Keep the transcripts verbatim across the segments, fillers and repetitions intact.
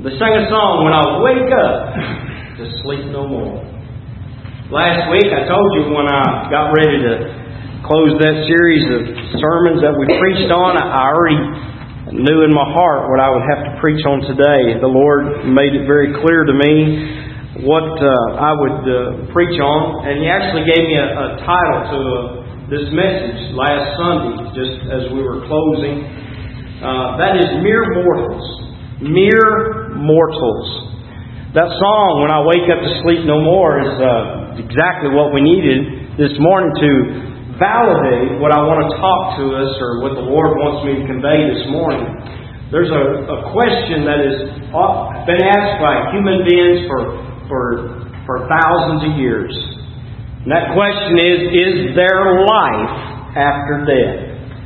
They sang a song, When I Wake Up to Sleep No More. Last week I told you when I got ready to close that series of sermons that we preached on, I already knew in my heart what I would have to preach on today. The Lord made it very clear to me what uh, I would uh, preach on, and He actually gave me a, a title to uh, this message last Sunday, just as we were closing. Uh, that is Mere Mortals. Mere Mortals. That song, When I Wake Up to Sleep No More, is uh, exactly what we needed this morning to validate what I want to talk to us, or what the Lord wants me to convey this morning. There's a, a question that has been asked by human beings for, for, for thousands of years. And that question is, is there life after death?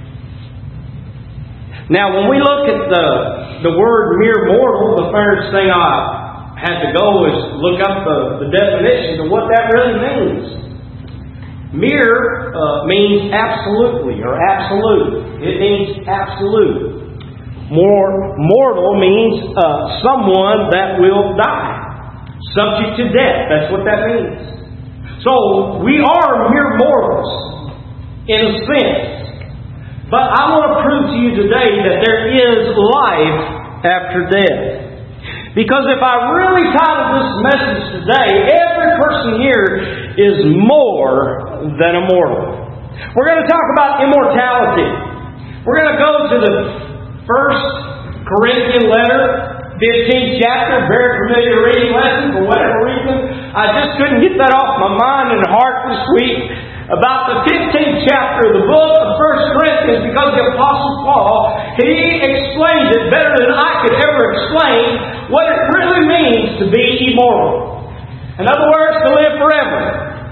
Now, when we look at the, the word mere mortal, the first thing I had to go is look up the, the definition of what that really means. Mere uh, means absolutely or absolute. It means absolute. More mortal means uh, someone that will die, subject to death. That's what that means. So we are mere mortals in a sense. But I want to prove to you today that there is life after death. Because if I really titled this message today, every person here is more than a mortal. We're going to talk about immortality. We're going to go to the First Corinthians letter, fifteenth chapter, very familiar reading lesson. For whatever reason, I just couldn't get that off my mind and heart this week. About the fifteenth chapter of the book of First Corinthians, because the Apostle Paul, he explains it better than I could ever explain what it really means to be immortal. In other words, to live forever.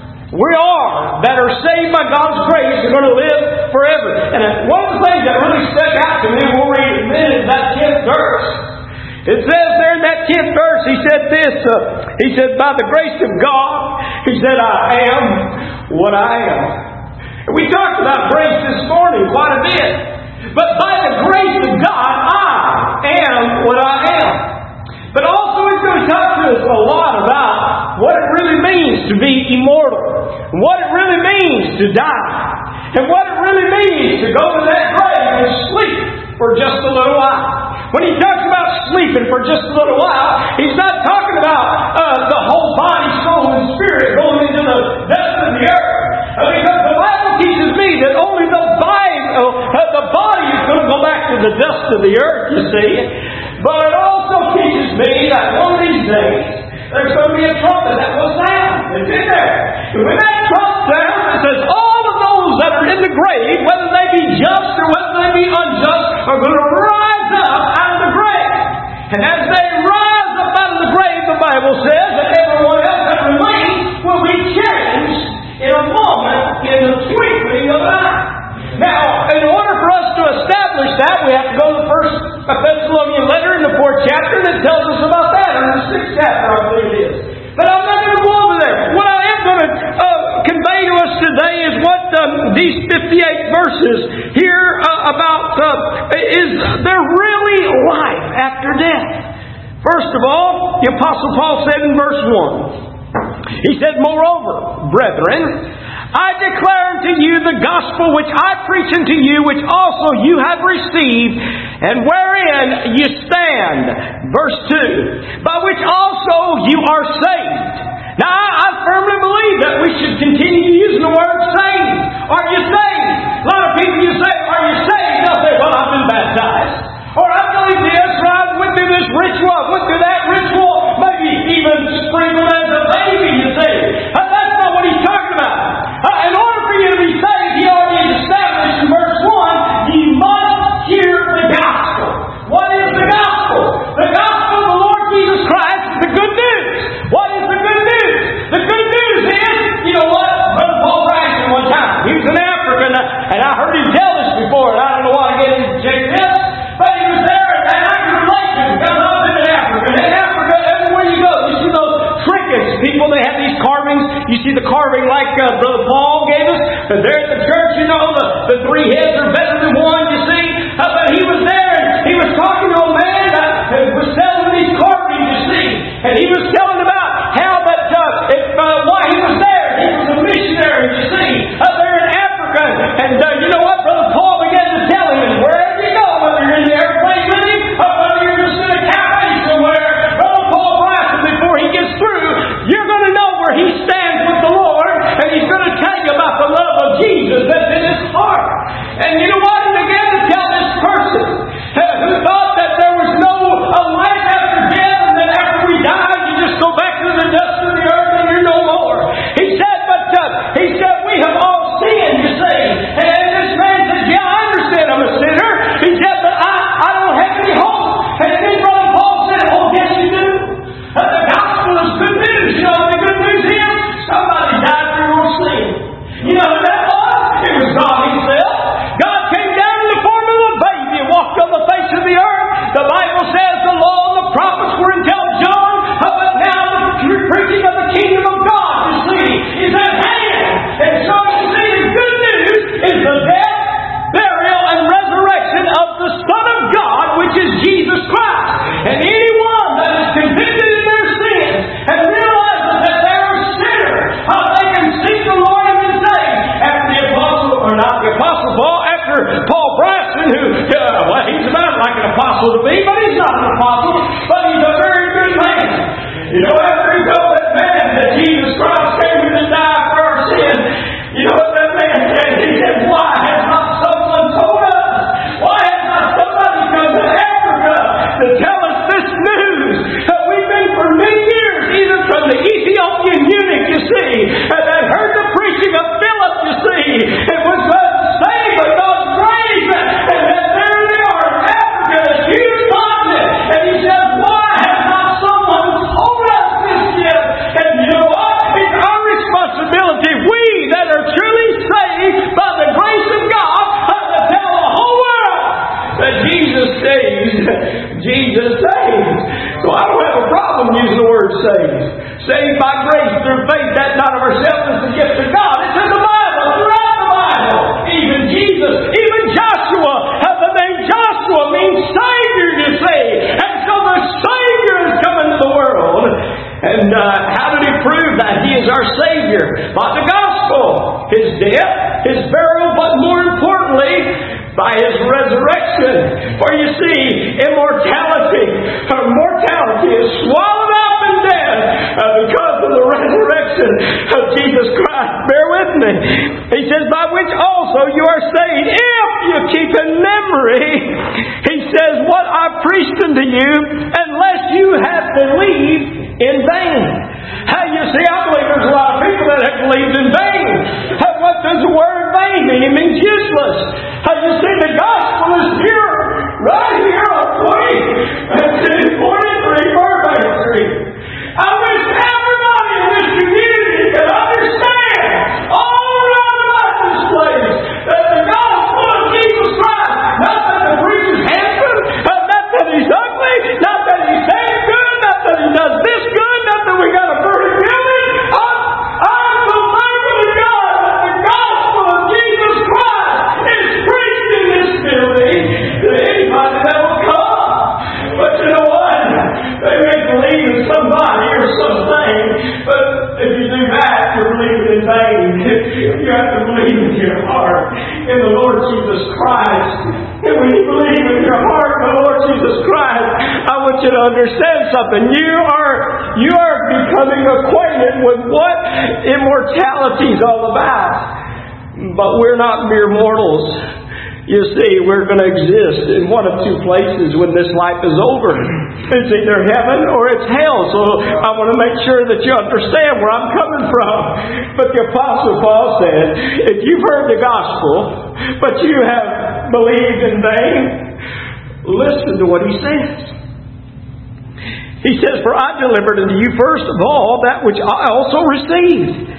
We are, that are saved by God's grace, are going to live forever. And one of the things that really stuck out to me, we'll read in a minute, is that tenth verse. It says there in that tenth verse, he said this, uh, he said, by the grace of God, he said, I am what I am. And we talked about grace this morning quite a bit. But by the grace of God, I am what I am. But also he's going to talk to us a lot about what it really means to be immortal. What it really means to die. And what it really means to go to that grave and sleep for just a little while. When he talks about sleeping for just a little while, he's not talking about uh, the whole body, soul, and spirit going into the dust of the earth. Uh, because the Bible teaches me that only the body, uh, the body is going to go back to the dust of the earth, you see. But it also teaches me that one of these days, there's going to be a trumpet that will sound. It's in there. And when that trumpet sounds, it says all of those that are in the grave, whether they be just or whether they be unjust, are going to rise up out of the grave. And as they rise up out of the grave, the Bible says that everyone else that remains will be changed in a moment, in the twinkling of an eye. Now, in order for us to establish that, we have to go to the First Thessalonian letter in the fourth chapter that tells us about that, or in the sixth chapter, I believe it is. But I'm not going to go over there. What I am going to uh, convey to us today is what um, these fifty-eight verses here uh, about, uh, is there really life after death? First of all, the Apostle Paul said in verse one, he said, moreover, brethren, I declare unto you the gospel which I preach unto you, which also you have received, and wherein you stand. Verse two, by which also you are saved. Now, I, I firmly believe that we should continue using the word saved. Are you saved? A lot of people, you say, are you saved? They'll say, well, I've been baptized. Or I believe the Israelites went through this ritual, went through that ritual, maybe even sprinkled as a baby, you see. Uh, that's not what he's talking about. Uh, in order for you to be saved, he already established in verse one, you must hear the gospel. What is the gospel? The gospel of the Lord Jesus Christ is the good news. What is the good news? The good news is, you know what? Brother Paul Braxton one time, he was in Africa, and I, and I heard him tell this before, and I don't know why I get into this, but he was there, and I can relate to him, because I was in Africa. And in Africa, everywhere you go, you see those trinkets. People, they have these carvings. You see the carving like uh, Brother Paul gave us. And there at the church, you know, the, the three heads are better than one, you see. Uh, but he was there, and he was talking to a man that was selling these carvings. be, but he's not an apostle, but he's a very good man. You know, after he told that man that Jesus Christ came to die for our sin, you know what that man said? He said, why has not someone told us? Why has not somebody come to Africa to tell us this news? That we've been for many years, even from the Ethiopian eunuch, you see, and that heard the preaching of Philip, you see. It was not saved by God's grace. And that there they are in Africa, this huge continent. And he says, why has not someone told us this yet? And you know what? It's our responsibility, we that are truly saved by the grace of God, have to tell the whole world that Jesus saves. Jesus saves. So I don't have a problem using the word saved. Saved by grace through faith, that not of ourselves is the gift of God. It's in the Bible, throughout the Bible. Even Jesus, even Joshua, has the name Joshua means Savior, you see. And so the Savior is coming to the world. And uh, how did He prove that He is our Savior? By the gospel. His death, His burial, but more importantly, by His resurrection. For you see, immortality, or mortality is swallowed up in death uh, because of the resurrection of Jesus Christ. Bear with me. He says, by which also you are saved, if you keep in memory, He says, what I preached unto you, unless you have believed in vain. How you see, I believe there's a lot of people that have believed in vain. What does the word vain mean? It means useless. How you see, the gospel is here, right here on twenty, forty-three Burbank Street. I wish everybody in this community could understand all around about this place that the gospel of Jesus Christ, not that the preacher's handsome, not that he's ugly, not that he sings good, not that he does this good, not that we got a perfect building. I'm, I'm so thankful to God that the gospel of Jesus Christ is preached in this building to anybody that will come. But you know what? They may believe in somebody or something, but if you do that, you're believing in vain. You have to believe in your heart in the Lord Jesus Christ. And when you believe in your heart in the Lord Jesus Christ, I want you to understand something. You are you are becoming acquainted with what immortality is all about. But we're not mere mortals. You see, we're going to exist in one of two places when this life is over. It's either heaven or it's hell. So I want to make sure that you understand where I'm coming from. But the Apostle Paul said, if you've heard the gospel, but you have believed in vain, listen to what he says. He says, for I delivered unto you first of all that which I also received.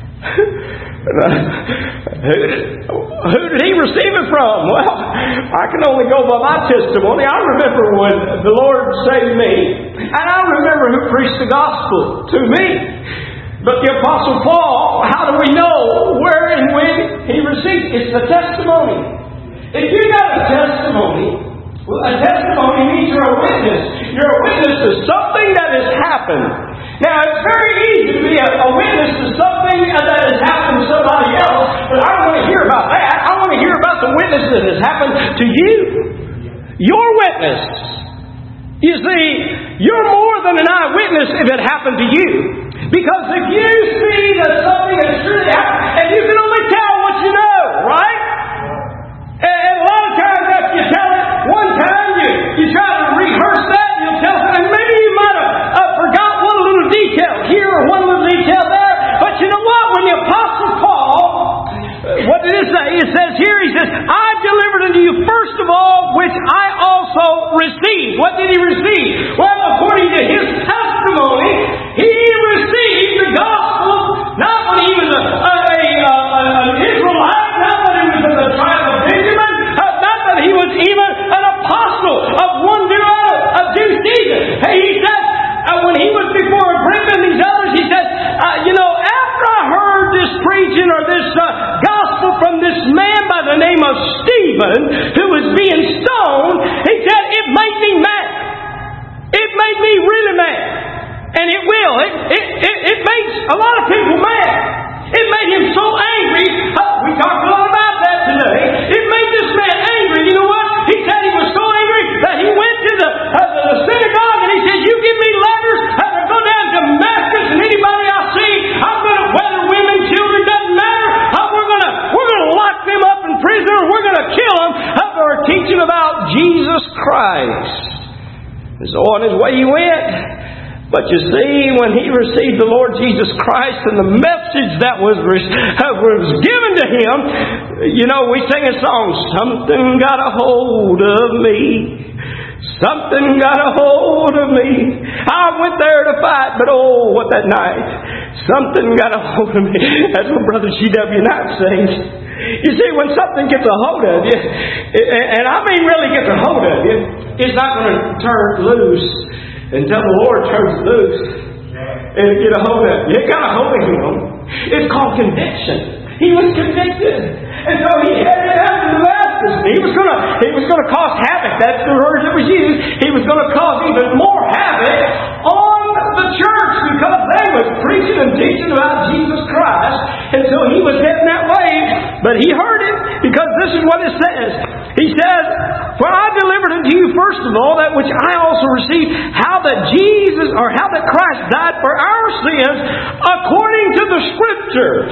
Who did he receive it from? Well, I can only go by my testimony. I remember when the Lord saved me, and I remember who preached the gospel to me. But the Apostle Paul, how do we know where and when he received it? It's the testimony. If you got a testimony, well, a testimony means you're a witness. You're a witness to something that has happened. Now, it's very easy to be a, a witness to something that has happened to somebody else, but I don't want to hear about that. I want to hear about the witness that has happened to you. Your witness. You see, you're more than an eyewitness if it happened to you. Because if you see that something has truly happened, and you can only tell what you know, right? And, and a lot of times after you tell it one time, you, you try to rehearse that, and you'll tell it, and maybe you might have uh, forgot one little detail here or one little detail there. But you know what? When the Apostle Paul, what did it say? It says here, he says, I delivered unto you first of all, which I also received. What did he receive? Well, according to his testimony, he received the gospel, not when he was a, a, a, a, an Israelite, not when he was in the tribe of Benjamin, not that he was even an apostle of one due, uh, of due season. Hey, he said, uh, when he was before Agrippa and these others, he said, uh, you know, after I heard this preaching or this uh, gospel from this man by the name of Stephen, who was being stoned, he said, it made me mad. It made And so on his way he went. But you see, when he received the Lord Jesus Christ and the message that was, was given to him, you know, we sing a song, something got a hold of me. Something got a hold of me. I went there to fight, but oh, what that night. Something got a hold of me. That's what Brother G W Knight sings. You see, when something gets a hold of you, and I mean really gets a hold of you, it's not going to turn loose until the Lord turns it loose and get a hold of it. It got a hold of him. It's called conviction. He was convicted. And so he headed out to Damascus. He was going to he was going to cause havoc. That's the word that was used. He was going to cause even more havoc on the church because they was preaching and teaching about Jesus Christ. And so he was heading that way. But he heard it because this is what it says. He says, for I delivered unto you first of all that which I also received, how that Jesus, or how that Christ died for our sins according to the Scriptures.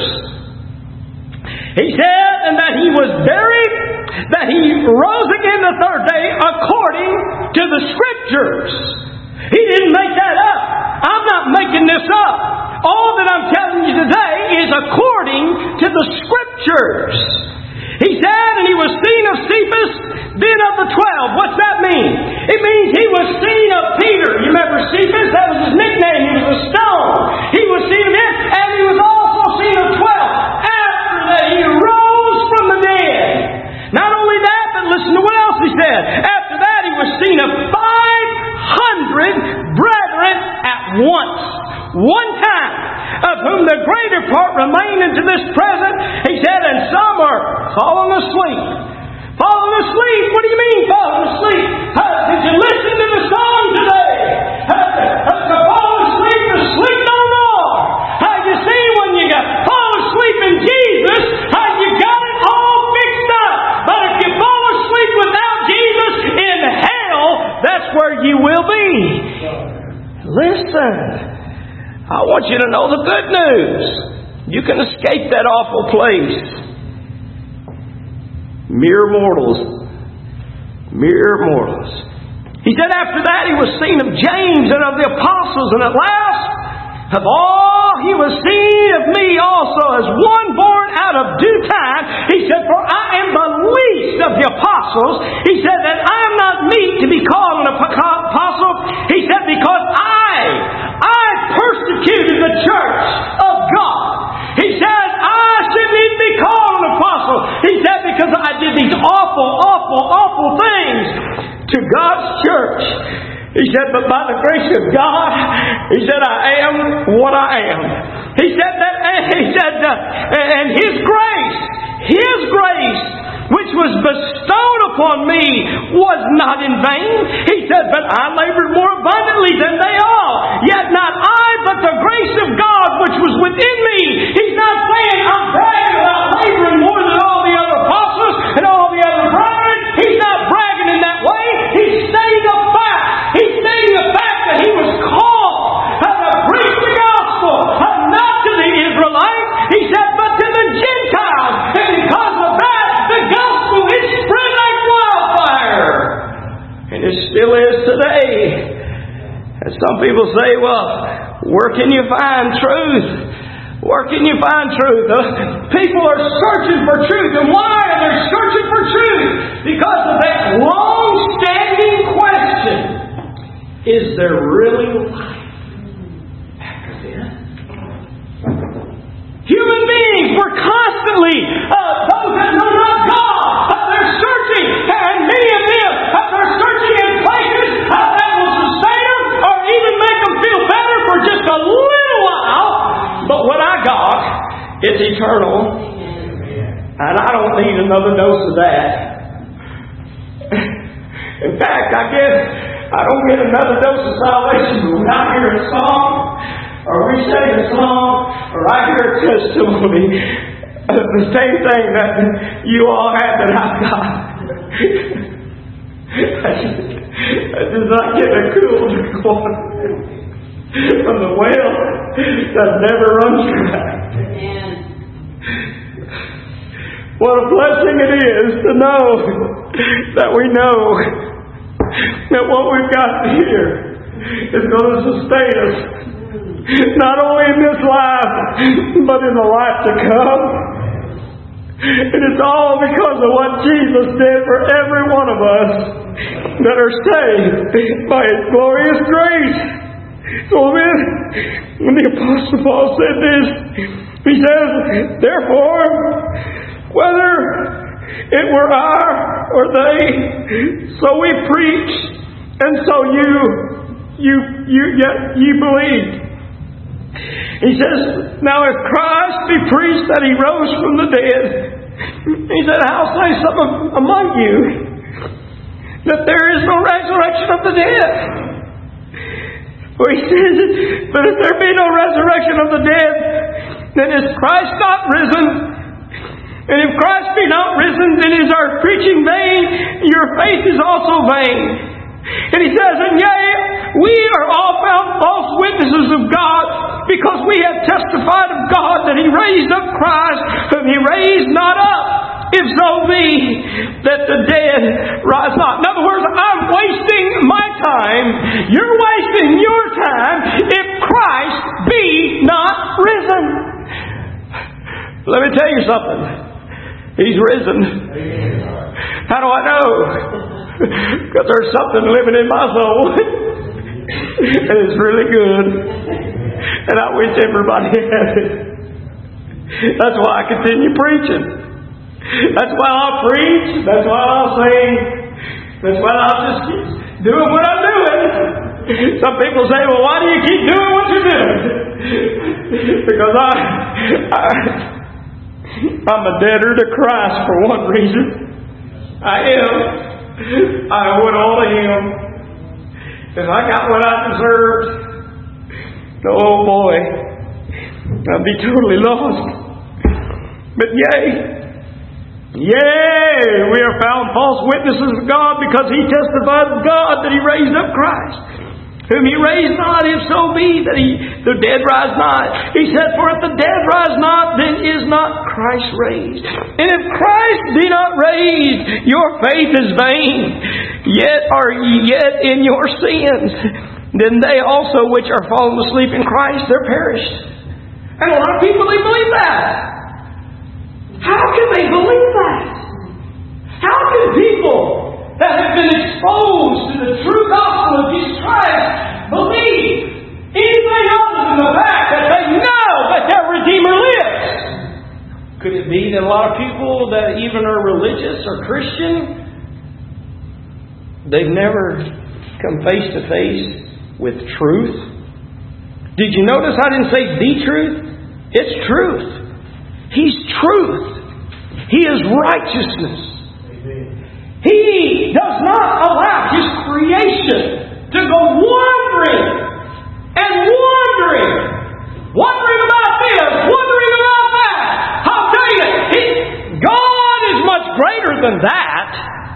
He said, and that he was buried, that he rose again the third day according to the Scriptures. He didn't make that up. I'm not making this up. All that I'm telling you today is according to the Scriptures. He said, and he was seen of Cephas, then of the twelve. What's that mean? It means he was seen of Peter. You remember Cephas? That was his nickname. He was a stone. He was seen of him, and he was also seen of twelve. After that, he rose from the dead. Not only that, but listen to what else he said. After that, he was seen of five hundred brethren at once. One time, of whom the greater part remain unto this present. He said, and some are fallen asleep. Fallen asleep? What do you mean fallen asleep? Uh, did you listen to the song today? Uh, uh, to fall asleep to sleep no more. Uh, you see, when you got fall asleep in Jesus, uh, you got it all fixed up. But if you fall asleep without Jesus in hell, that's where you will be. Listen. I want you to know the good news. You can escape that awful place. Mere mortals. Mere mortals. He said after that he was seen of James and of the apostles, and at last of all he was seen of me also as one born out of due time. He said, for I am the least of the apostles. He said that I am not meet to be called an apostle. He said because I, I persecuted the church of God. He said I shouldn't even be called an apostle. He said because I did these awful, awful, awful things to God's church. He said, but by the grace of God, he said, I am what I am. He said that, he said, uh, and His grace, His grace, which was bestowed upon me, was not in vain. He said, but I labored more abundantly than they all. Yet not I, but the grace of God which was within me. He's not saying I'm bragging about laboring more than all the other apostles and all the other brethren. He's not bragging in that way. He's stating the fact. He's stating the fact that he was called to preach the gospel, not to the Israelites. He said, but to the Gentiles. And because of that, the gospel is spread like wildfire. And it still is today. And some people say, well, where can you find truth? Where can you find truth? Uh, people are searching for truth. And why are they searching for truth? Because of that long-standing question. Is there really life after death? Human beings were constantly, uh, those that know not God, uh, they're searching, and many of them, uh, they're searching in places uh, that will sustain them or even make them feel better for just a little while. But what I got is eternal, and I don't need another dose of that. In fact, I guess I don't get another dose of salvation, but when I hear a song, or we sing a song, or I hear a testimony of the same thing that you all have that I've got, I just, I just not get a cool drink of water from the well that never runs dry. What a blessing it is to know that we know that what we've got here is going to sustain us, not only in this life, but in the life to come. And it's all because of what Jesus did for every one of us that are saved by His glorious grace. So then, when the Apostle Paul said this, he says, therefore, whether it were I or they, so we preach, and so you, you, you, yet you believe. He says, now if Christ be preached that He rose from the dead, he said, I'll say some among you that there is no resurrection of the dead. For he says, but if there be no resurrection of the dead, then is Christ not risen? And if Christ be not risen, then is our preaching vain, your faith is also vain. And he says, and yea, we are all found false witnesses of God, because we have testified of God that He raised up Christ, whom He raised not up, if so be that the dead rise not. In other words, I'm wasting my time, you're wasting your time, if Christ be not risen. Let me tell you something. He's risen. How do I know? Because there's something living in my soul. And it's really good. And I wish everybody had it. That's why I continue preaching. That's why I'll preach. That's why I'll sing. That's why I'll just keep doing what I'm doing. Some people say, well, why do you keep doing what you're doing? Because I, I, I'm a debtor to Christ for one reason. I am. I owe it all to Him. If I got what I deserved, oh boy, I'd be totally lost. But yea, yea, we are found false witnesses of God, because He testified of God that He raised up Christ, whom He raised not, if so be that he, the dead rise not. He said, for if the dead rise not, then is not Christ raised. And if Christ be not raised, your faith is vain, yet are ye yet in your sins. Then they also which are fallen asleep in Christ, they're perished. And a lot of people, they believe that. How can they believe that? How can people that have been exposed to the true gospel of Jesus Christ believe anything other than the fact that they know that their Redeemer lives? Could it be that a lot of people that even are religious or Christian, they've never come face to face with truth? Did you notice I didn't say the truth? It's truth. He's truth. He is righteousness. Amen. He does not allow His creation to go wandering and wandering, wondering about this, wondering about that. I'll tell you, he, God is much greater than that.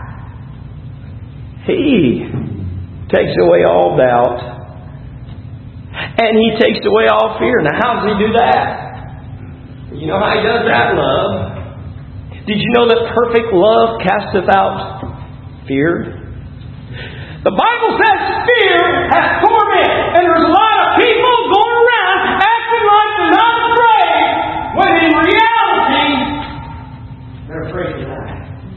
He takes away all doubt, and He takes away all fear. Now, how does He do that? You know how He does that? Love. Did you know that perfect love casteth out fear? The Bible says fear has torment, and there's a lot of people going around acting like they're not afraid, when in reality they're afraid to die.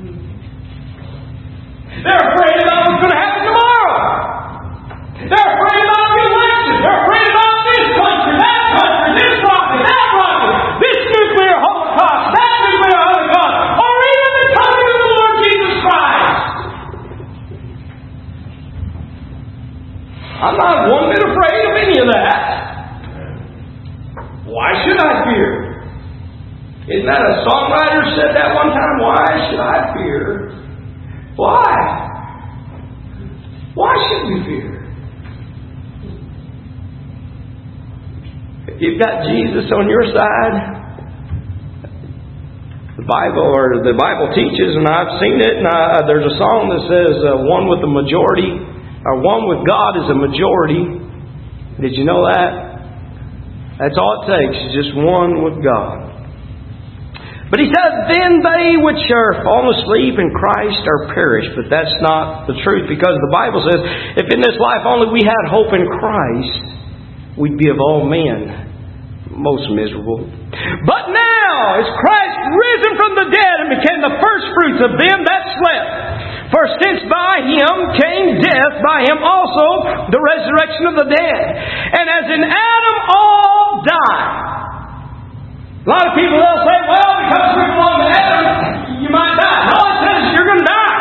They're afraid about what's going to happen tomorrow. They're afraid about the election. They're afraid about this country, that country, this rocket, that rocket, this nuclear holocaust, that nuclear holocaust, or even the coming of the Lord Jesus Christ. I'm not one bit afraid of any of that. Why should I fear? Isn't that a songwriter said that one time? Why should I fear? Why? Why should we fear? If you've got Jesus on your side, the Bible or the Bible teaches, and I've seen it, and I, there's a song that says, uh, one with the majority, or one with God is a majority. Did you know that? That's all it takes, just one with God. But he said, then they which are fallen asleep in Christ are perished. But that's not the truth, because the Bible says, if in this life only we had hope in Christ, we'd be of all men most miserable. But now is Christ risen from the dead and became the first fruits of them that slept. For since by Him came death, by Him also the resurrection of the dead. And as in Adam all die. A lot of people, they'll say, well, because we belong to Adam, you might die. No, it says you're going to die.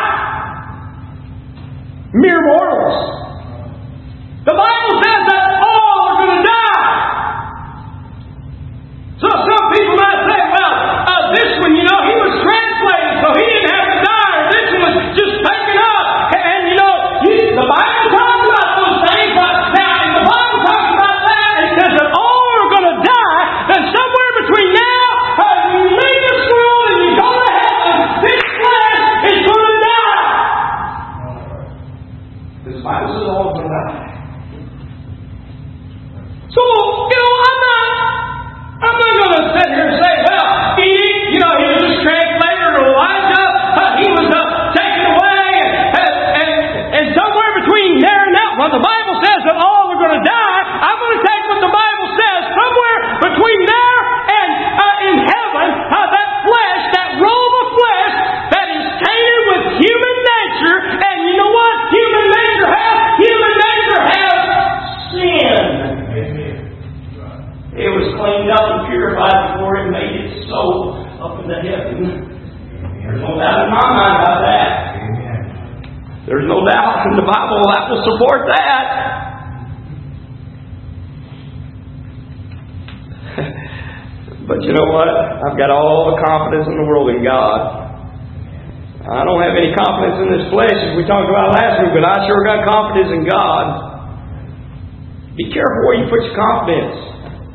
Mere mortals. The Bible says that all are going to die. So some people might say, well, uh, this one, you know, he was translated, so he didn't have to die. Or this one was just taken up. And, you know, you, the Bible talks about those things. But now, if the Bible talks about that, and it says that all are going to die, then somewhere between now and you leave this world and you go to heaven, this flesh is going to die. Because the Bible says all are going to die. So, you know, I'm not, I'm not going to sit here and say, well, he, you know, he was just translated, or Elijah, uh, he was uh, taken away, and, and, and somewhere between there and that, well, the Bible says that all are going to die. I'm going to take what the Bible says. Somewhere between there and uh, in heaven, uh, that flesh, that robe of flesh that is tainted with human nature, and you know what human nature has? Human nature has sin. It was cleaned up and purified before it made its soul up into heaven. There's no doubt in my mind about that. There's no doubt in the Bible that will support that. But you know what? I've got all the confidence in the world in God. I don't have any confidence in this flesh, as we talked about last week, but I sure got confidence in God. Be careful where you put your confidence.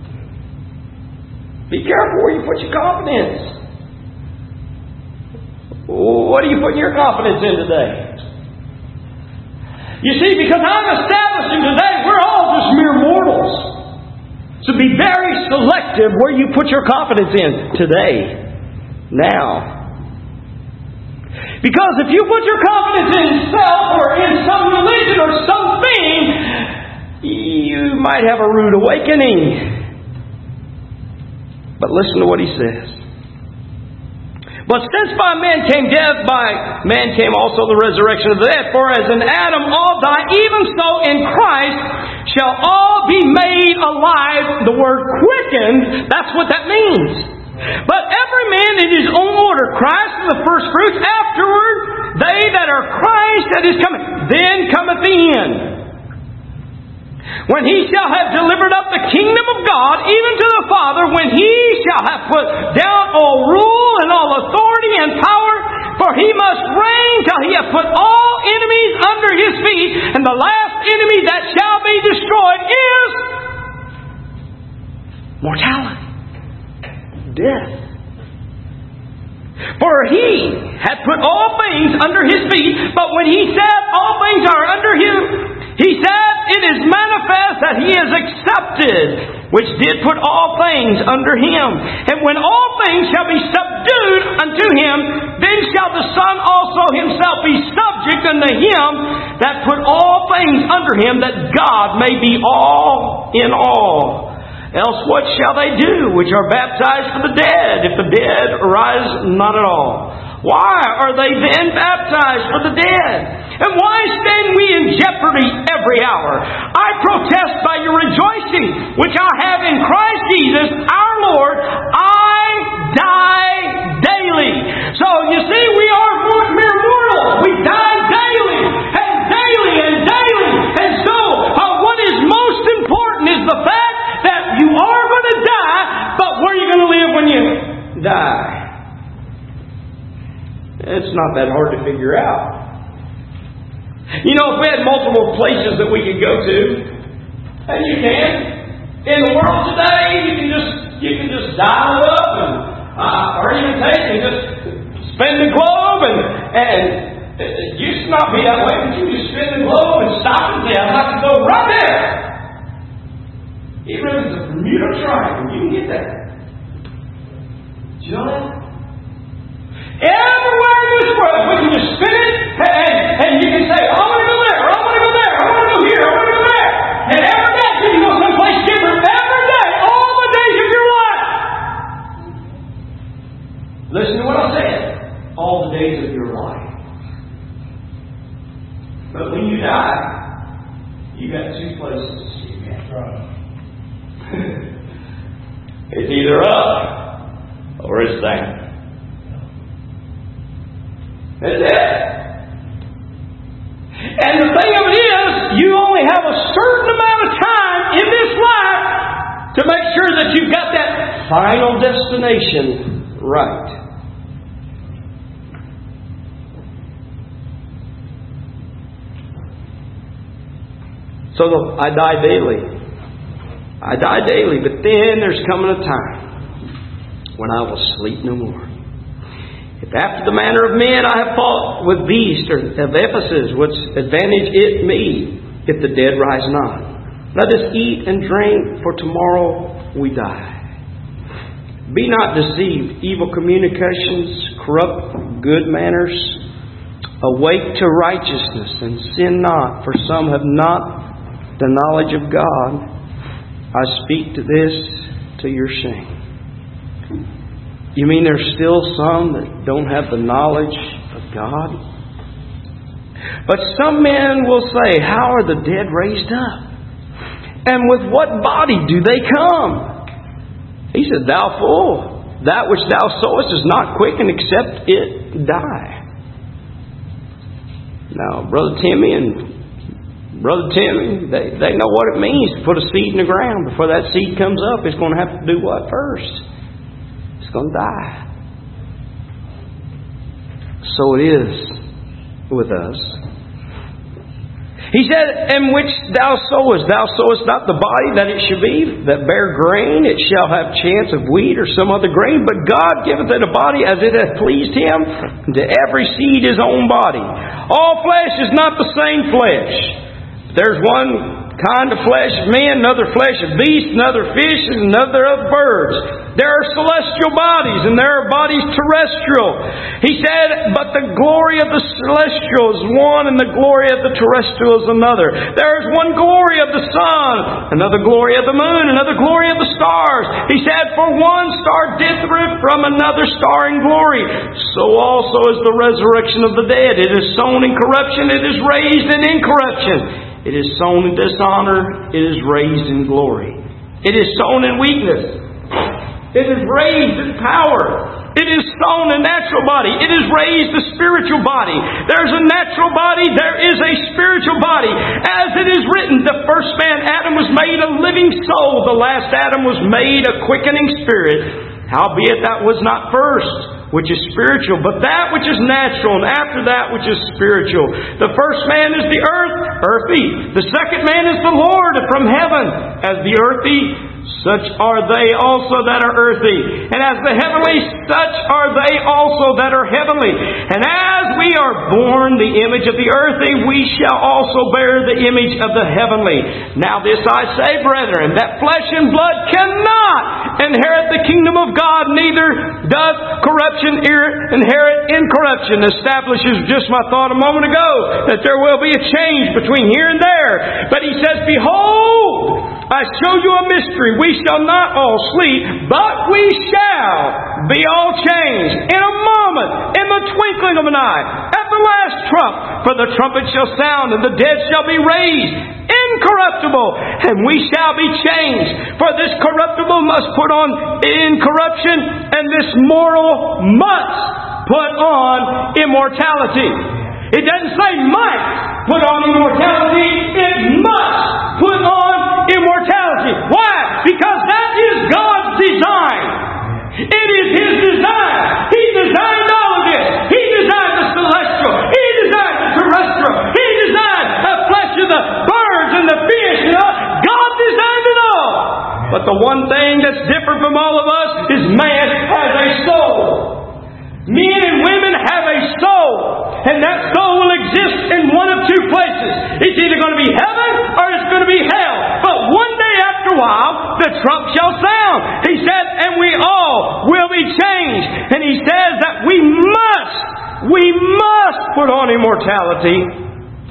Be careful where you put your confidence. What are you putting your confidence in today? You see, because I'm establishing today, we're all just mere mortals. So be very selective where you put your confidence in today. Now. Because if you put your confidence in self or in some religion or something, you might have a rude awakening. But listen to what he says. But since by man came death, by man came also the resurrection of the dead. For as in Adam all die, even so in Christ shall all be made alive. The word quickened, that's what that means. But every man in his own order. Christ is the first fruits. Afterward, they that are Christ that is coming. Then cometh the end. When He shall have delivered up the kingdom of God, even to the Father, when He shall have put down all rule and all authority and power, for He must reign till He hath put all enemies under His feet, and the last enemy that shall be destroyed is mortality, death. For He hath put all things under His feet, but when He said all things are under Him, He said, it is manifest that He is accepted, which did put all things under Him. And when all things shall be subdued unto Him, then shall the Son also Himself be subject unto Him that put all things under Him, that God may be all in all. Else what shall they do, which are baptized for the dead, if the dead arise not at all? Why are they then baptized for the dead? And why stand we in jeopardy every hour? I protest by your rejoicing, which I have in Christ Jesus our Lord. I die daily. So you see, we are mere mortals. We die daily, and daily, and daily. And so, uh, what is most important is the fact that you are going to die, but where are you going to live when you die? It's not that hard to figure out. You know, if we had multiple places that we could go to, and you can, in the world today, you can just you can just dial up, and uh, or even take and just spin the globe, and and it used to not be that way, but you just spin the globe and stop and say, I'd like to go right there. Even if it's a Bermuda Triangle, you can get there. Do you know that? Everywhere in this world, we can just spin it, and, and you can say, I want to go there, I want to go there, I want to go here, I want to go there. And every day you can go someplace different. Every day, all the days of your life. Listen to what I said. All the days of your life. But when you die, you got two places you can go. It's either up or it's down. That's it. And the thing of it is, you only have a certain amount of time in this life to make sure that you've got that final destination right. So I die daily. I die daily, but then there's coming a time when I will sleep no more. If after the manner of men I have fought with beasts of Ephesus, what's advantage it me if the dead rise not? Let us eat and drink, for tomorrow we die. Be not deceived. Evil communications corrupt good manners. Awake to righteousness and sin not, for some have not the knowledge of God. I speak to this to your shame. You mean there's still some that don't have the knowledge of God? But some men will say, how are the dead raised up? And with what body do they come? He said, thou fool, that which thou sowest is not quickened except it die. Now, Brother Timmy and Brother Timmy, they, they know what it means to put a seed in the ground. Before that seed comes up, it's going to have to do what first? It's going to die. So it is with us. He said, in which thou sowest, thou sowest not the body that it should be, that bear grain, it shall have chance of wheat or some other grain, but God giveth it a body as it hath pleased Him, and to every seed his own body. All flesh is not the same flesh. There's one kind of flesh of men, another flesh of beasts, another fish, and another of birds. There are celestial bodies, and there are bodies terrestrial. He said, but the glory of the celestial is one, and the glory of the terrestrial is another. There is one glory of the sun, another glory of the moon, another glory of the stars. He said, for one star differeth from another star in glory. So also is the resurrection of the dead. It is sown in corruption, it is raised in incorruption. It is sown in dishonor, it is raised in glory. It is sown in weakness, it is raised in power. It is sown a natural body, it is raised a spiritual body. There's a natural body, there is a spiritual body. As it is written, the first man, Adam, was made a living soul. The last Adam was made a quickening spirit. Howbeit that was not first which is spiritual, but that which is natural, and after that which is spiritual. The first man is the earth, earthy. The second man is the Lord from heaven, as the earthy. Such are they also that are earthy. And as the heavenly, such are they also that are heavenly. And as we are born the image of the earthy, we shall also bear the image of the heavenly. Now this I say, brethren, that flesh and blood cannot inherit the kingdom of God, neither doth corruption inherit incorruption. Establishes just my thought a moment ago, that there will be a change between here and there. But he says, behold, I show you a mystery. We shall not all sleep, but we shall be all changed in a moment, in the twinkling of an eye, at the last trump. For the trumpet shall sound, and the dead shall be raised incorruptible, and we shall be changed. For this corruptible must put on incorruption, and this mortal must put on immortality. It doesn't say might put on immortality, it must put on immortality. Why? Because that is God's design. It is His design. He designed all of this. He designed the celestial. He designed the terrestrial. He designed the flesh of the birds and the fish. You know? God designed it all. But the one thing that's different from all of us is man has a soul. Men and women have a soul. And that soul will exist in one of two places. It's either going to be heaven or it's going to be hell. But one day after a while, the trump shall sound. He said, and we all will be changed. And He says that we must on immortality.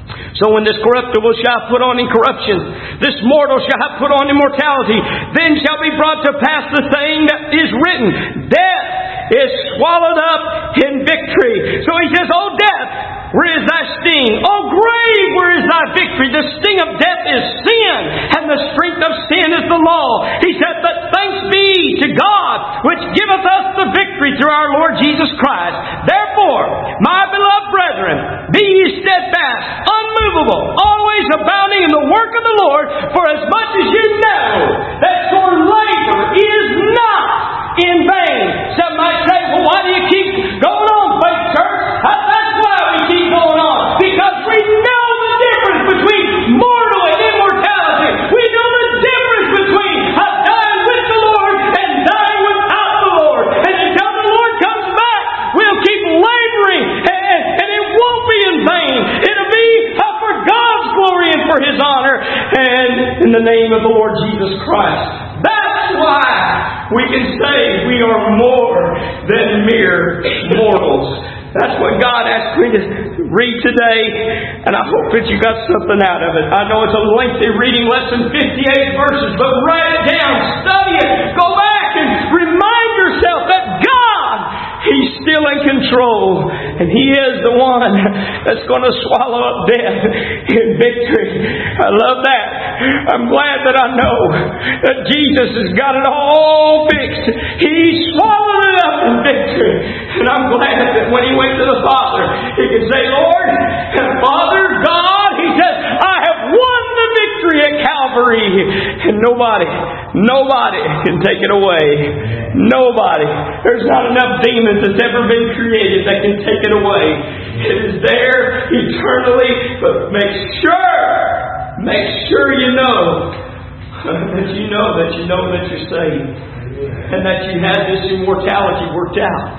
So when this corruptible shall put on incorruption, this mortal shall have put on immortality, then shall be brought to pass the saying that is written, death is swallowed up in victory. So he says, O death, where is thy sting? O grave, where is thy victory? The sting of death is sin, and the strength of sin is the law. He said, but thanks be to God, which giveth us the victory through our Lord Jesus Christ. Therefore, my beloved brethren, be ye steadfast, unmovable, always abounding in the work of the Lord, for as much as you know that your labor is not in vain. Some might say, well, why do you keep going on, Faith Church? That's why we keep going on. Because we know the difference between mortal and immortality. We know the difference between dying with the Lord and dying without the Lord. And until the Lord comes back, we'll keep laboring, and, and it won't be in vain. It'll be for God's glory and for His honor, and in the name of the Lord Jesus Christ. That's why we can say we are more than mere mortals. That's what God asked me to read today, and I hope that you got something out of it. I know it's a lengthy reading, less than fifty-eight verses, but write it down, study it, go back and remind yourself that God, He's still in control, and He is the one that's going to swallow up death in victory. I love that. I'm glad that I know that Jesus has got it all fixed. He swallowed it up in victory. And I'm glad that when He went to the Father, He could say, Lord, Father, God, He says, I have won the victory at Calvary. And nobody, nobody can take it away. Nobody. There's not enough demons that's ever been created that can take it away. It is there eternally, but make sure, make sure you know that you know that you know that you're saved. And that you have this immortality worked out.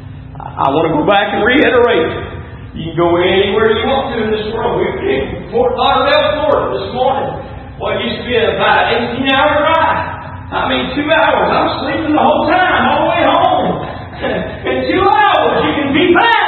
I want to go back and reiterate. You can go anywhere you want to in this world. We came from Fort Lauderdale, Florida this morning. What used to be about an eighteen hour ride. I mean, two hours. I'm sleeping the whole time, all the way home. In two hours, you can be back.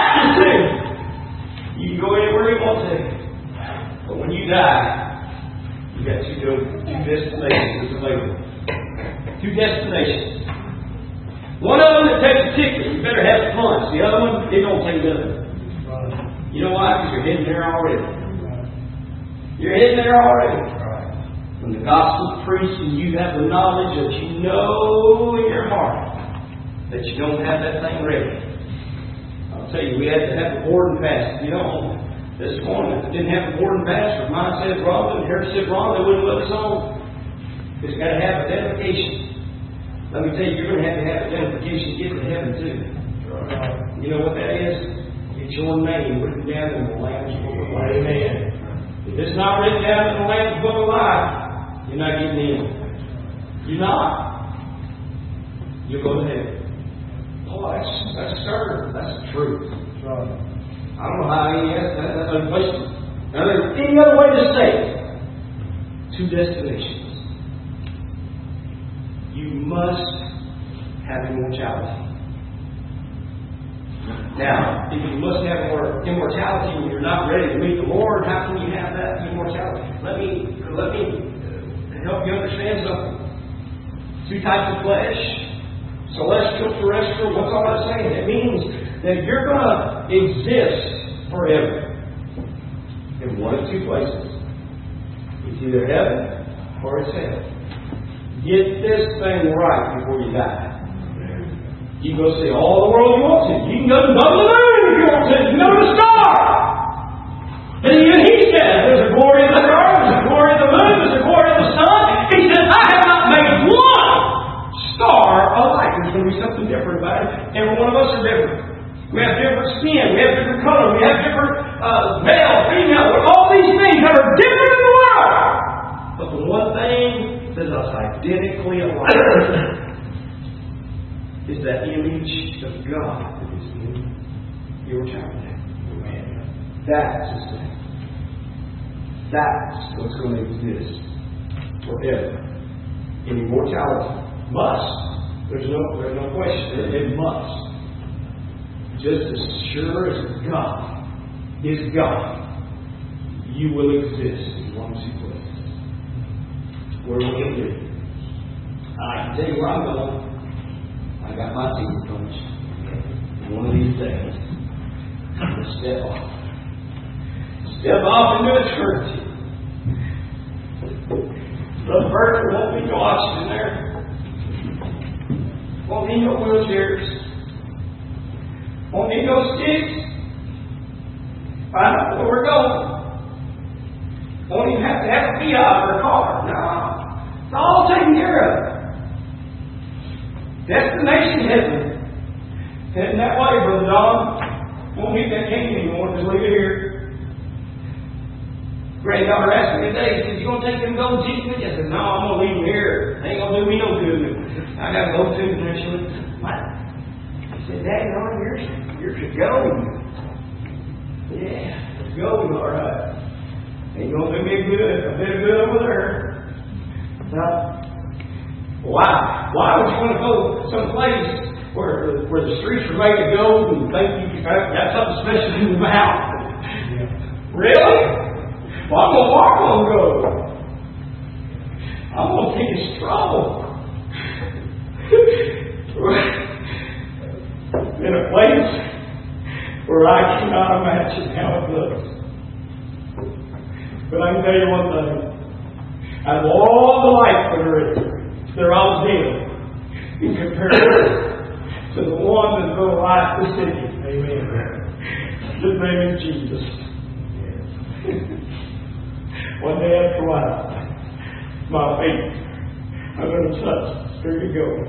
You can go anywhere you want to. But when you die, you got two, two destinations available. Two destinations. One of them that takes a ticket, you better have funds. The other one, it don't take nothing. You know why? Because you're heading there already. You're heading there already. When the gospel's preached and you have the knowledge that you know in your heart that you don't have that thing ready. I'll tell you, we had to have the board and pass. You know, this morning, if we didn't have the board and pass, if mine said Rhonda and hers said Rhonda, they wouldn't let us on. It's got to have identification. Let me tell you, you're going to have to have identification to get to heaven too. You know what that is? It's your name written down in the Lamb's Book of Life. Amen. If it's not written down in the Lamb's Book of Life, you're not getting in. You're not. You'll go to heaven. Oh, that's that's certain. That's the truth. I don't know how he has that. That's unquestioned. Now, there's any other way to say it. Two destinations. You must have immortality. Now, if you must have immortality and you're not ready to meet the Lord, how can you have that immortality? Let me let me help you understand something. Two types of flesh, celestial, terrestrial. What's all that saying? It means that you're going to exist forever in one of two places. It's either heaven or it's hell. Get this thing right before you die. You can go see all the world you want to. You can go to the moon if you want to. You can go to the star. And even he says there's a glory of the earth, there's a glory of the moon, there's a glory of the sun. He says, I have not made one star alike. There's going to be something different about it. Every one of us are different. We have different skin, we have different color, we have different uh, male, female, all these things that are different in the world. But the one thing that is identically alike is that image of God that is in your tabernacle. That's His thing. That's what's going to exist forever. In immortality. Must. There's no, there's no question. It must. Just as sure as God is God, you will exist in one or two places. Where will you be? I can tell you where I'm going. I got my teeth punched. One of these days, I'm going to step off. Step off into eternity. The bird won't be watched in there. Won't need no wheelchairs. Won't need no sticks. Find out where we're going. Won't even have to have a key out for a car. No. It's all taken care of. Destination heaven. Heading that way, Brother Don. Won't need that cane anymore. Just leave it here. Granddaughter asked me today, she said, you going to take them gold teeth with you? I said, no, I'm going to leave them here. They ain't going to do me no good. I got gold tooth and she looked, what? She said, Daddy, no, yours, yours are gold. Yeah, it's gold, all right. Ain't going to do me a good, a bit of good over there. Now, why? Why would you want to go someplace where, where the streets are made of gold and think you got something special in your mouth? Yeah. Really? Well, I'm going to walk on gold. I'm going to take a stroll. In a place where I cannot imagine how it looks. But I can tell you one thing. Out of all the lights that are in, they're all dim in comparison to the one that's going to light the city. Amen. His name is Jesus. One day after a while, my feet are going to touch. There you go.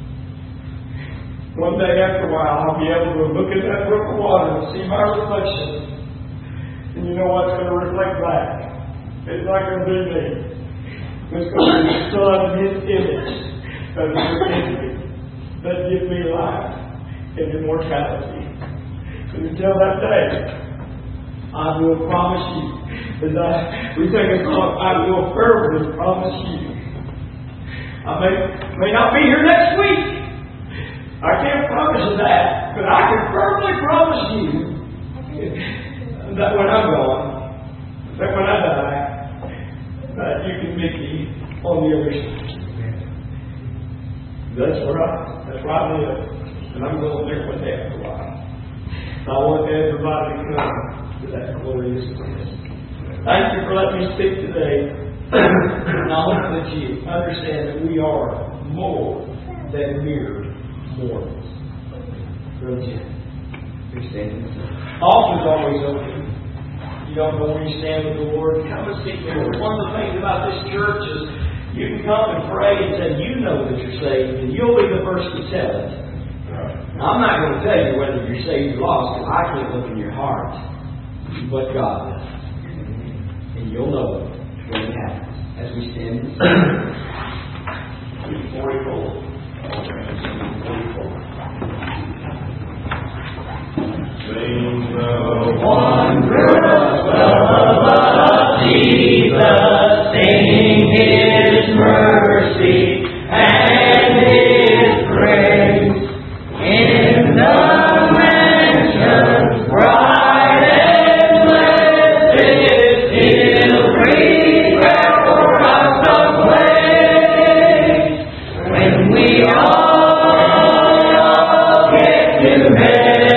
One day after a while, I'll be able to look at that brook of water and see my reflection. And you know what's going to reflect back? It's not going to be me. It's going to be the Son in His image that is within me, that gives me life and immortality. And until that day, I will promise you, as I, we take a song, I will firmly promise you. I may, may not be here next week. I can't promise you that, but I can firmly promise you that when I'm gone, that when I die, that you can meet me on the other side. That's where I, that's where I live, and I'm going there one day after a while. I want everybody to come to that glorious place. Thank you for letting me speak today. And I hope that you understand that we are more than mere mortals. Brother Jim, you're standing. Altar's always open. You don't know where you stand with the Lord. Come and seek the Lord. One of the things about this church is you can come and pray and say you know that you're saved, and you'll be the first to tell it. Now, I'm not going to tell you whether you're saved or lost, because I can't look in your heart. But God does. And you'll know it when it happens. As we stand and sing. forty-four. Sing the wondrous love of Jesus, sing His mercy and His grace in the mansions bright and blessed. He'll prepare us a place when we all get to heaven.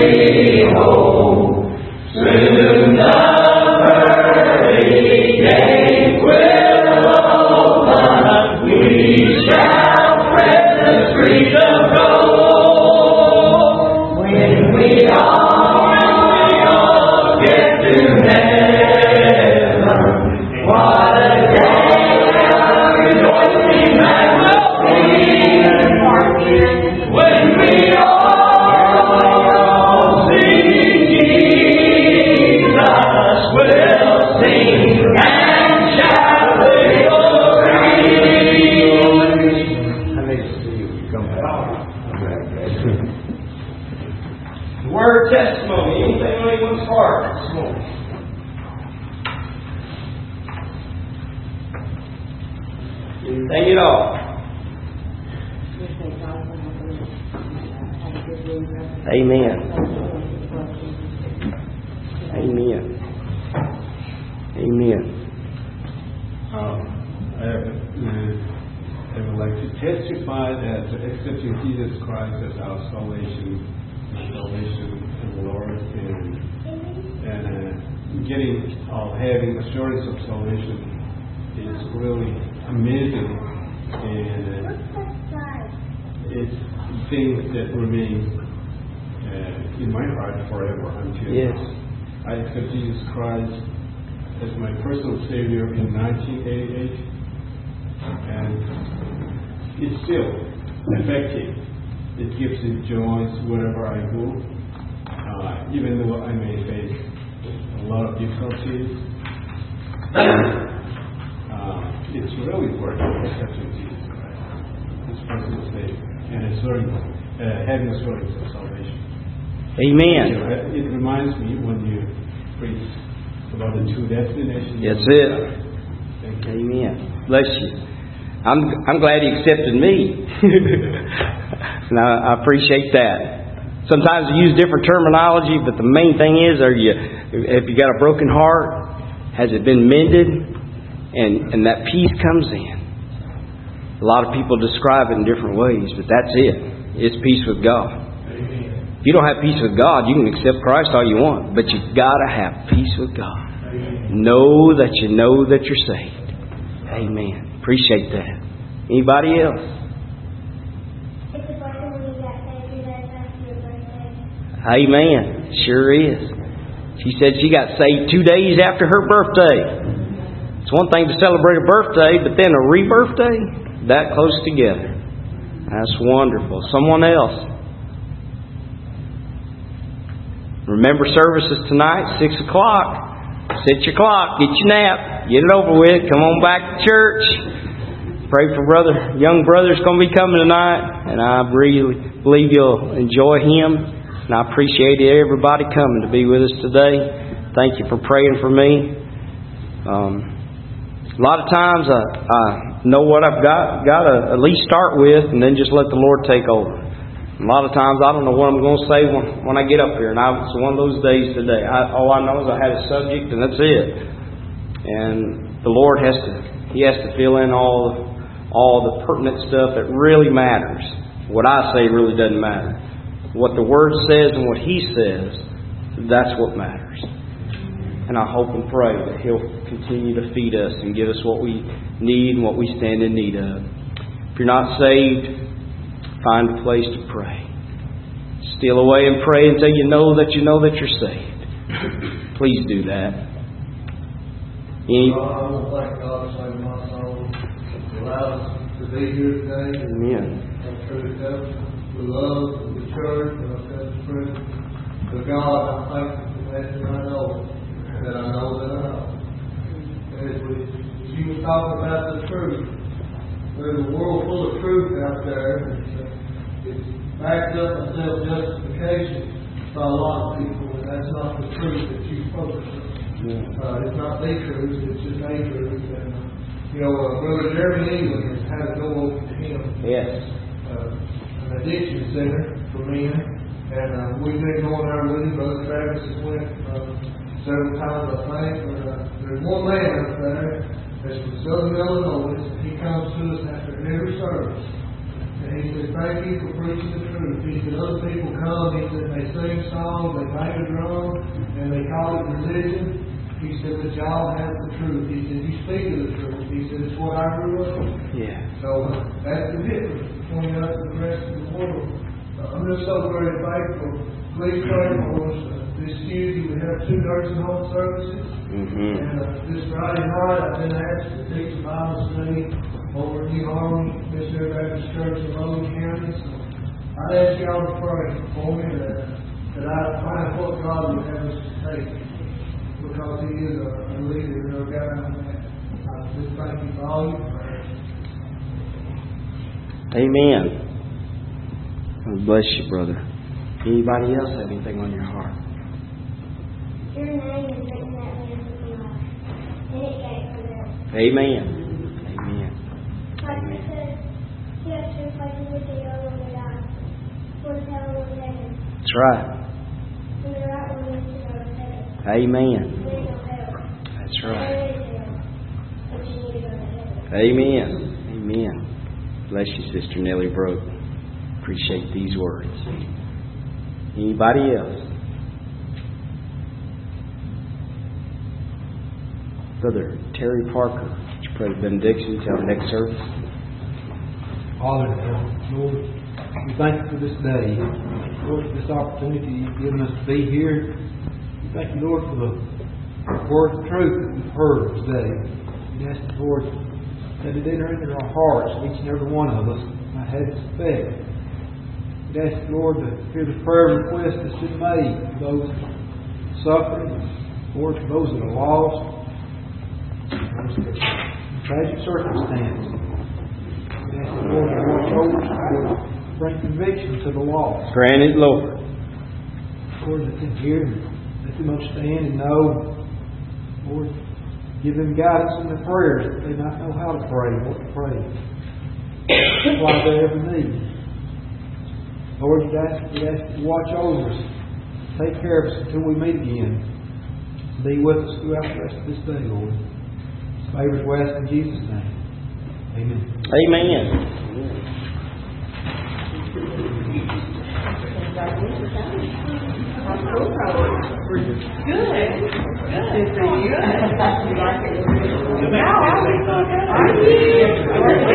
we hope, soon the pearly gate will open. We shall tread the streets of gold when we all get to heaven. What a day of rejoicing that will be when we all see Jesus. We'll sing and shout victory. Word testimony. Anything on anyone's heart this morning? Anything at all? Amen. Amen. Amen. Um, I, have, uh, I would like to testify that accepting Jesus Christ as our salvation, salvation and Lord, and, and uh, getting or having assurance of salvation is really amazing, and uh, it's things that remain uh, in my heart forever until Yes. I accept Jesus Christ as my personal Savior in nineteen eighty-eight, and it's still effective. It gives me joy wherever I go, uh, even though I may face a lot of difficulties. uh, it's really working accepting Jesus Christ as personal Savior and assurance, uh, having assurance of salvation. Amen. It reminds me when you preach about the two destinations. That's it. Thank you. Amen. Bless you. I'm I'm glad He accepted me, and I, I appreciate that. Sometimes we use different terminology, but the main thing is, are you if you got a broken heart, has it been mended, and and that peace comes in. A lot of people describe it in different ways, but that's it. It's peace with God. If you don't have peace with God, you can accept Christ all you want, but you gotta have peace with God. Know that you know that you're saved. Amen. Appreciate that. Anybody else? Amen. Sure is. She said she got saved two days after her birthday. It's one thing to celebrate a birthday, but then a re-birthday? That close together. That's wonderful. Someone else? Remember services tonight, six o'clock. Set your clock, get your nap, get it over with, come on back to church. Pray for brother, young brother's going to be coming tonight, and I really believe you'll enjoy him. And I appreciate everybody coming to be with us today. Thank you for praying for me. Um, a lot of times I, I know what I've got, got to at least start with, and then just let the Lord take over. A lot of times I don't know what I'm going to say when, when I get up here. And I, it's one of those days today. I, all I know is I had a subject and that's it. And the Lord has to, He has to fill in all, all the pertinent stuff that really matters. What I say really doesn't matter. What the Word says and what He says, that's what matters. And I hope and pray that He'll continue to feed us and give us what we need and what we stand in need of. If you're not saved, find a place to pray. Steal away and pray until you know that you know that you're saved. Please do that. Any... God, I want to thank God for saving my soul. He allowed us to be here today. Amen. I'm true to God. We love the church and I said the truth. But God, I'm thankful for that and I know that I know that I know. As we, as you were talking about the truth, there's a world full of truth out there. It's, uh, it's backed up in self-justification by a lot of people, and that's not the truth that you focus on. Yeah. Uh, it's not the truth, it's just a truth. And, uh, you know, uh, Brother Jeremy England has had to go over to him. Yes. Uh, an addiction center for men, and uh, we've been going there with him. Brother Travis has went uh, several times, I think. But uh, there's one man up there that's from Southern Illinois. He comes to us after every service. And he said, thank you for preaching the truth. He said, other people come, he said, they sing songs, they bang a drum, and they call it religion. He said, but y'all have the truth. He said, you speak of the truth. He said, it's what I grew up with. Yeah. So uh, that's the difference between us and the rest of the world. Uh, I'm just so very thankful. Please pray for us. Uh, this Tuesday we have two nursing home services. Mm-hmm. And uh, this Friday night I've been asked to teach a Bible study over at New Harmony Missionary Baptist Church in Logan County. So I'd ask y'all to pray for me that, that I find what God would have us to take. Because He is a, a leader and a guide on that. I just thank you for all your prayers. Amen. God bless you, brother. Anybody else have anything on your heart? Your name is written in that Lamb's Book of Life, and it gave forever. Amen. Amen. Like you said, you have two places where you go when you die. One's hell and one's heaven. That's right. And the right one is to go to heaven. Amen. There is no hell. That's right. There is hell, but you need to go to heaven. Amen. Amen. Bless you, Sister Nellie Brook. Appreciate these words. Anybody else? Brother Terry Parker, would you pray the benediction till our next service? Father in heaven, Lord, we thank you for this day. Lord, for this opportunity you've given us to be here. We thank you, Lord, for the word of truth that we've heard today. We ask the Lord that it enter into our hearts, each and every one of us, might have its effect. We ask the Lord to hear the prayer request that's been made for those suffering, Lord, for those that are lost, those that are in tragic circumstances. We ask the Lord to watch over us, Lord, bring conviction to the lost. Grant it, Lord. Lord, let them hear and let them understand and know. Lord, give them guidance in their prayers that they might know how to pray, what to pray. Supply their every need. Lord, we'd ask, we'd ask you to watch over us. Take care of us until we meet again. Be with us throughout the rest of this day, Lord. Favors we ask in Jesus' name. Amen. Amen. Good. Good.